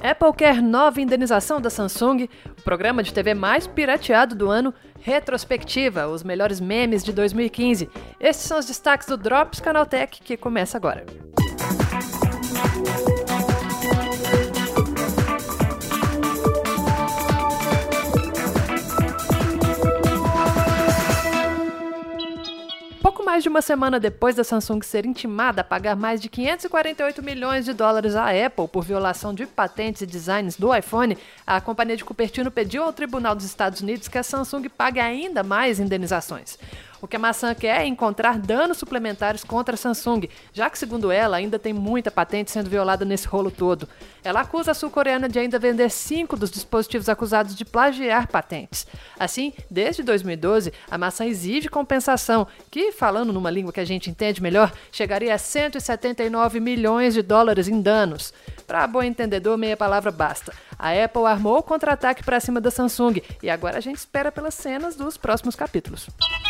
Apple quer nova indenização da Samsung, o programa de TV mais pirateado do ano, retrospectiva, os melhores memes de 2015. Esses são os destaques do Drops Canaltech, que começa agora. Pouco mais de uma semana depois da Samsung ser intimada a pagar mais de 548 milhões de dólares à Apple por violação de patentes e designs do iPhone, a companhia de Cupertino pediu ao Tribunal dos Estados Unidos que a Samsung pague ainda mais indenizações. O que a maçã quer é encontrar danos suplementares contra a Samsung, já que, segundo ela, ainda tem muita patente sendo violada nesse rolo todo. Ela acusa a sul-coreana de ainda vender 5 dos dispositivos acusados de plagiar patentes. Assim, desde 2012, a maçã exige compensação, que, falando numa língua que a gente entende melhor, chegaria a 179 milhões de dólares em danos. Para bom entendedor, meia palavra basta. A Apple armou o contra-ataque para cima da Samsung e agora a gente espera pelas cenas dos próximos capítulos.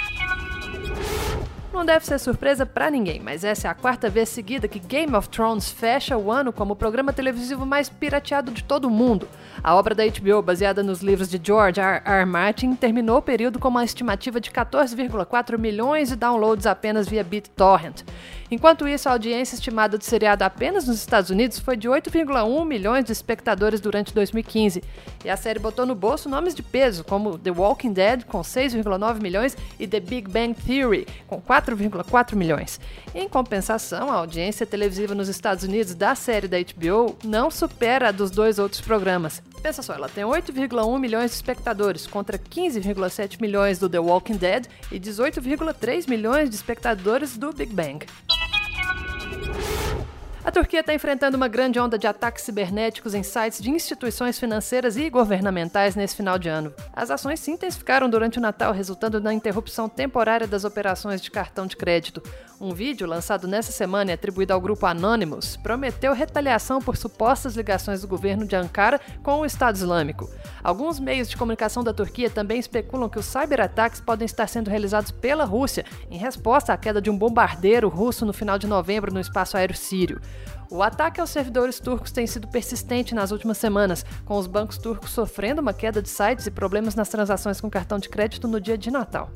Não deve ser surpresa pra ninguém, mas essa é a 4ª vez seguida que Game of Thrones fecha o ano como o programa televisivo mais pirateado de todo o mundo. A obra da HBO, baseada nos livros de George R.R. Martin, terminou o período com uma estimativa de 14,4 milhões de downloads apenas via BitTorrent. Enquanto isso, a audiência estimada do seriado apenas nos Estados Unidos foi de 8,1 milhões de espectadores durante 2015. E a série botou no bolso nomes de peso, como The Walking Dead, com 6,9 milhões, e The Big Bang Theory, com 4,4 milhões. Em compensação, a audiência televisiva nos Estados Unidos da série da HBO não supera a dos dois outros programas. Pensa só, ela tem 8,1 milhões de espectadores, contra 15,7 milhões do The Walking Dead e 18,3 milhões de espectadores do Big Bang. A Turquia está enfrentando uma grande onda de ataques cibernéticos em sites de instituições financeiras e governamentais nesse final de ano. As ações se intensificaram durante o Natal, resultando na interrupção temporária das operações de cartão de crédito. Um vídeo lançado nessa semana e atribuído ao grupo Anonymous prometeu retaliação por supostas ligações do governo de Ankara com o Estado Islâmico. Alguns meios de comunicação da Turquia também especulam que os cyberataques podem estar sendo realizados pela Rússia, em resposta à queda de um bombardeiro russo no final de novembro no espaço aéreo sírio. O ataque aos servidores turcos tem sido persistente nas últimas semanas, com os bancos turcos sofrendo uma queda de sites e problemas nas transações com cartão de crédito no dia de Natal.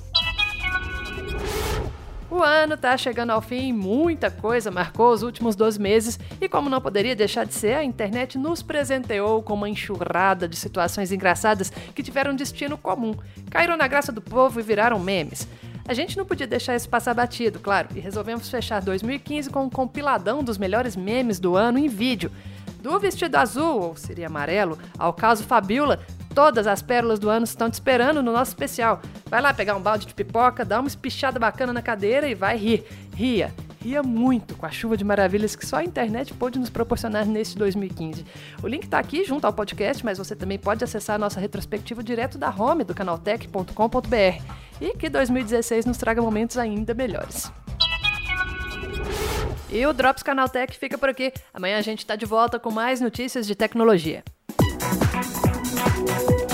O ano tá chegando ao fim, muita coisa marcou os últimos 12 meses e, como não poderia deixar de ser, a internet nos presenteou com uma enxurrada de situações engraçadas que tiveram um destino comum, caíram na graça do povo e viraram memes. A gente não podia deixar isso passar batido, claro, e resolvemos fechar 2015 com um compiladão dos melhores memes do ano em vídeo. Do vestido azul, ou seria amarelo, ao caso Fabiola, todas as pérolas do ano estão te esperando no nosso especial. Vai lá pegar um balde de pipoca, dá uma espichada bacana na cadeira e vai rir. Ria muito com a chuva de maravilhas que só a internet pôde nos proporcionar neste 2015. O link está aqui junto ao podcast, mas você também pode acessar a nossa retrospectiva direto da home do canaltech.com.br. E que 2016 nos traga momentos ainda melhores. E o Drops Canaltech fica por aqui. Amanhã a gente está de volta com mais notícias de tecnologia.